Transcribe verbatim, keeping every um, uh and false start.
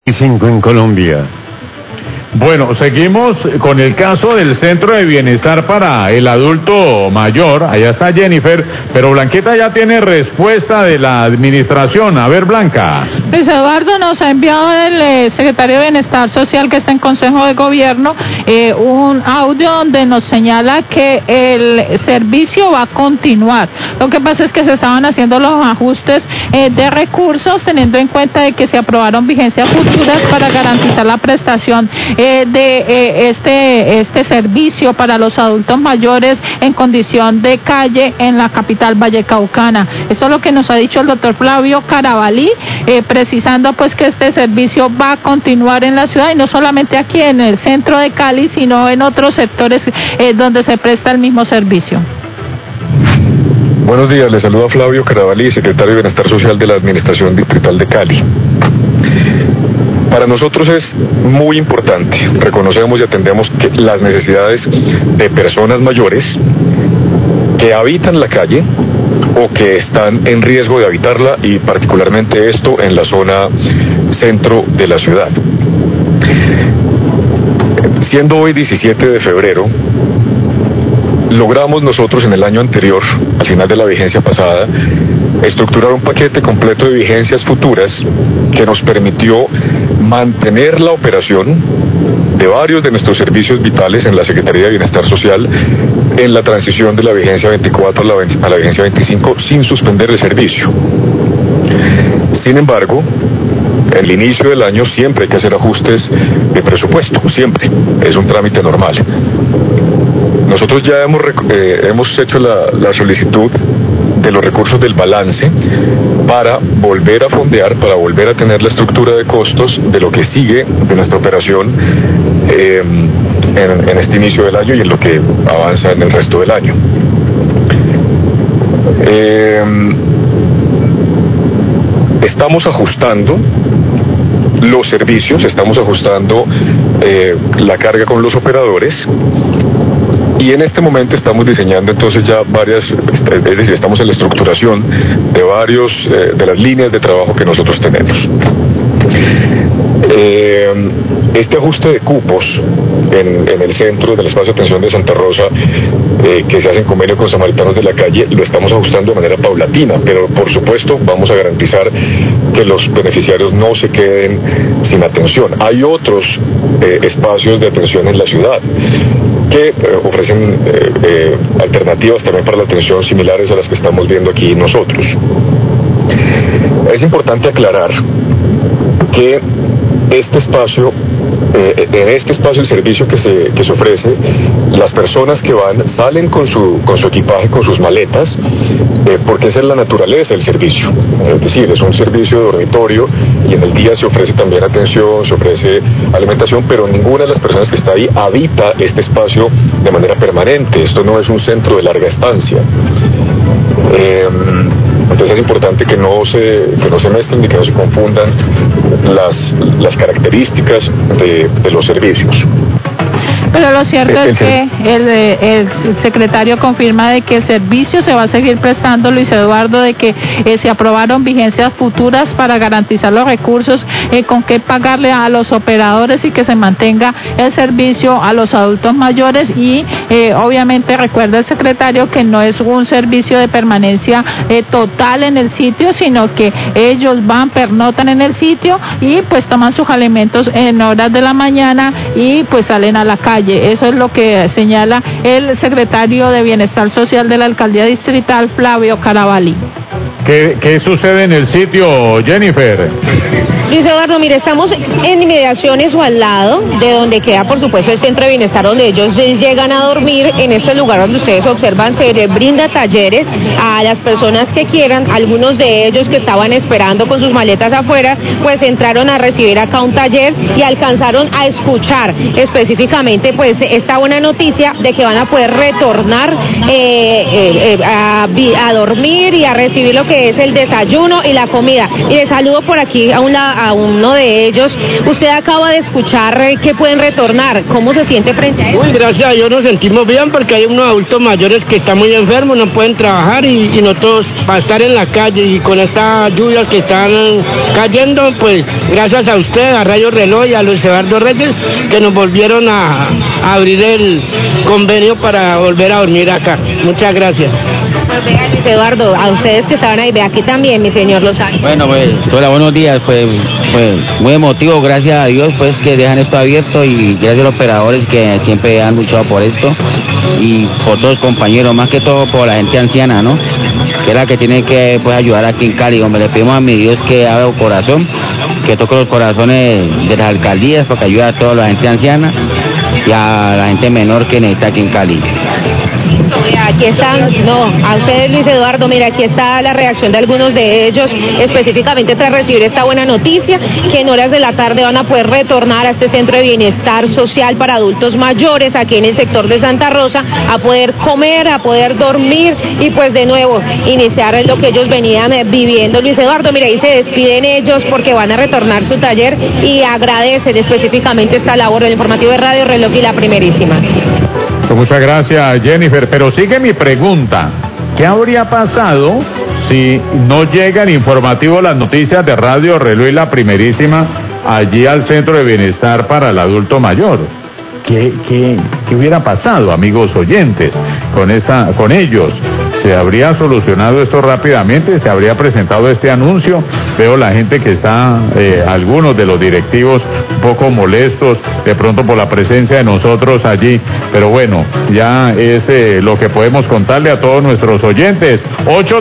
cinco en Colombia. Bueno, seguimos con el caso del Centro de Bienestar para el Adulto Mayor. Allá está Jennifer, pero Blanqueta ya tiene respuesta de la administración. A ver, Blanca. Luis Eduardo, nos ha enviado el eh, secretario de Bienestar Social, que está en Consejo de Gobierno, eh, un audio donde nos señala que el servicio va a continuar. Lo que pasa es que se estaban haciendo los ajustes eh, de recursos, teniendo en cuenta de que se aprobaron vigencias futuras para garantizar la prestación Eh, de eh, este este servicio para los adultos mayores en condición de calle en la capital vallecaucana. Esto es lo que nos ha dicho el doctor Flavio Carabalí, eh, precisando pues que este servicio va a continuar en la ciudad y no solamente aquí en el centro de Cali, sino en otros sectores eh, donde se presta el mismo servicio. Buenos días, les saluda Flavio Carabalí, secretario de Bienestar Social de la Administración Distrital de Cali. Para nosotros es muy importante, reconocemos y atendemos que las necesidades de personas mayores que habitan la calle o que están en riesgo de habitarla, y particularmente esto en la zona centro de la ciudad. Siendo hoy diecisiete de febrero, logramos nosotros en el año anterior, al final de la vigencia pasada, estructurar un paquete completo de vigencias futuras que nos permitió mantener la operación de varios de nuestros servicios vitales en la Secretaría de Bienestar Social en la transición de la vigencia veinticuatro a la, a la vigencia veinticinco sin suspender el servicio. Sin embargo, en el inicio del año siempre hay que hacer ajustes de presupuesto, siempre, es un trámite normal. Nosotros ya hemos, eh, hemos hecho la, la solicitud de los recursos del balance para volver a fondear, para volver a tener la estructura de costos de lo que sigue de nuestra operación eh, en, en este inicio del año y en lo que avanza en el resto del año. Eh, estamos ajustando los servicios, estamos ajustando eh, la carga con los operadores. Y en este momento estamos diseñando entonces ya varias, es decir, estamos en la estructuración de varios, eh, de las líneas de trabajo que nosotros tenemos. Eh, este ajuste de cupos en, en el centro del espacio de atención de Santa Rosa, eh, que se hace en convenio con Samaritanos de la Calle, lo estamos ajustando de manera paulatina, pero por supuesto vamos a garantizar que los beneficiarios no se queden sin atención. Hay otros eh, espacios de atención en la ciudad que eh, ofrecen eh, eh, alternativas también para la atención similares a las que estamos viendo aquí nosotros. Es importante aclarar que este espacio, eh, en este espacio el servicio que se, que se ofrece, las personas que van salen con su, con su equipaje, con sus maletas, eh, porque esa es la naturaleza del servicio. Es decir, es un servicio de dormitorio y en el día se ofrece también atención, se ofrece alimentación, pero ninguna de las personas que está ahí habita este espacio de manera permanente. Esto no es un centro de larga estancia. Eh, entonces es importante que no se que no se mezclen y que no se confundan las, las características de, de los servicios. Pero lo cierto es que el, el secretario confirma de que el servicio se va a seguir prestando, Luis Eduardo, de que eh, se aprobaron vigencias futuras para garantizar los recursos eh, con que pagarle a los operadores y que se mantenga el servicio a los adultos mayores y eh, obviamente recuerda el secretario que no es un servicio de permanencia eh, total en el sitio, sino que ellos van, pernotan en el sitio y pues toman sus alimentos en horas de la mañana y pues salen a la calle. Eso es lo que señala el secretario de Bienestar Social de la Alcaldía Distrital, Flavio Carabalí. ¿Qué, qué sucede en el sitio, Jennifer? Luis Eduardo, mire, estamos en inmediaciones o al lado de donde queda, por supuesto, el centro de bienestar, donde ellos llegan a dormir. En este lugar donde ustedes observan, se les brinda talleres a las personas que quieran. Algunos de ellos que estaban esperando con sus maletas afuera, pues entraron a recibir acá un taller y alcanzaron a escuchar específicamente, pues, esta buena noticia de que van a poder retornar eh, eh, eh, a, a dormir y a recibir lo que que es el desayuno y la comida. Y le saludo por aquí a, una, a uno de ellos. Usted acaba de escuchar que pueden retornar. ¿Cómo se siente frente a eso? Uy, gracias a Dios nos sentimos bien porque hay unos adultos mayores que están muy enfermos, no pueden trabajar y, y nosotros para estar en la calle y con estas lluvias que están cayendo, pues gracias a usted, a Radio Reloj y a Luis Eduardo Reyes, que nos volvieron a, a abrir el convenio para volver a dormir acá. Muchas gracias. Pues vea, Luis Eduardo, a ustedes que estaban ahí, ve aquí también, mi señor Lozano. Bueno, pues, hola, buenos días, pues, pues, muy emotivo, gracias a Dios, pues, que dejan esto abierto y gracias a los operadores que siempre han luchado por esto y por todos los compañeros, más que todo por la gente anciana, ¿no? Que es la que tiene que, pues, ayudar aquí en Cali, hombre, le pedimos a mi Dios que abra el corazón, que toque los corazones de las alcaldías para que ayude a toda la gente anciana y a la gente menor que necesita aquí en Cali. Mira, aquí están, no, a ustedes Luis Eduardo, mira, aquí está la reacción de algunos de ellos, específicamente tras recibir esta buena noticia, que en horas de la tarde van a poder retornar a este centro de bienestar social para adultos mayores, aquí en el sector de Santa Rosa, a poder comer, a poder dormir y pues de nuevo iniciar lo que ellos venían viviendo. Luis Eduardo, mira, ahí se despiden ellos porque van a retornar su taller y agradecen específicamente esta labor del informativo de Radio Reloj y La Primerísima. Muchas gracias, Jennifer. Pero sigue mi pregunta. ¿Qué habría pasado si no llega el informativo, las noticias de Radio Reloj y La Primerísima allí al Centro de Bienestar para el Adulto Mayor? ¿Qué, qué, qué hubiera pasado, amigos oyentes, con, esta, con ellos? ¿Se habría solucionado esto rápidamente? ¿Se habría presentado este anuncio? Veo la gente que está, eh, algunos de los directivos un poco molestos de pronto por la presencia de nosotros allí, pero bueno, ya es eh, lo que podemos contarle a todos nuestros oyentes. ocho